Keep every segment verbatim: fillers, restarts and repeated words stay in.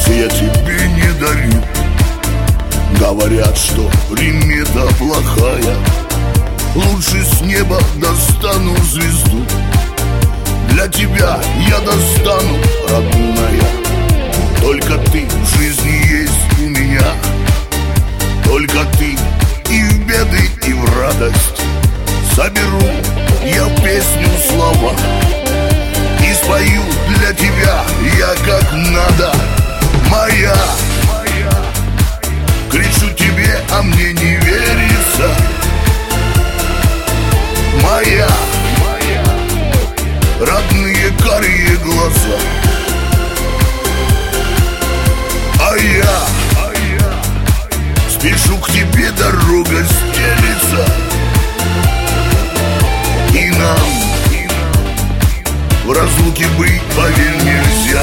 сердце я тебе не дарю. Говорят, что примета плохая, лучше с неба достану звезду. Для тебя я достану, родная, только ты в жизни есть у меня. Только ты и в беды, и в радость. Соберу я в песню слова и спою для тебя я как надо. Моя, кричу тебе, а мне не верится. Моя, родные карие глаза. А я спешу к тебе, дорога стелится. И нам в разлуке быть, поверь, нельзя.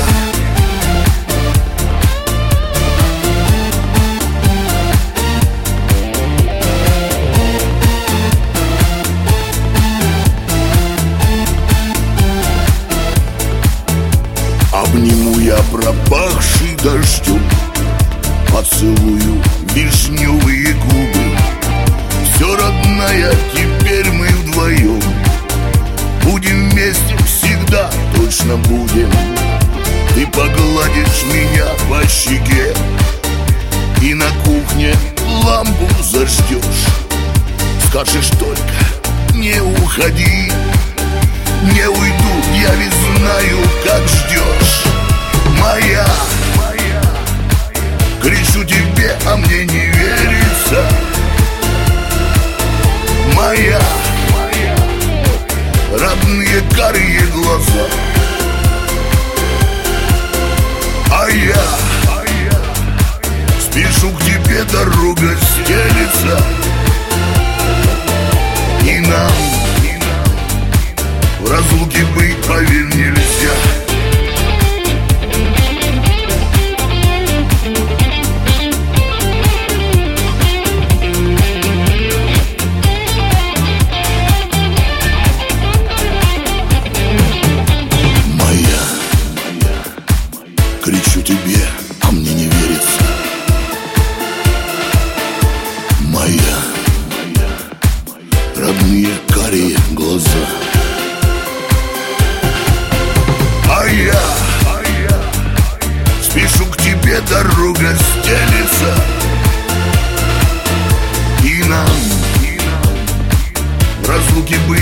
Обниму я пропахший дождем, поцелую вишневые губы. Все, родная, теперь мы вдвоем. Будем вместе всегда, точно будем. Ты погладишь меня по щеке и на кухне лампу зажжешь. Скажешь только, не уходи. Не уйду, я ведь знаю, как ждешь. Моя, кричу тебе, а мне не верится. Моя, родные карие глаза. А я спешу к тебе, дорога стелится. И нам в разлуке быть, поверь, нельзя. Кричу тебе, а мне не верится. Моя, родные карие глаза. А я спешу к тебе, дорога стелится. И нам в разлуке быть,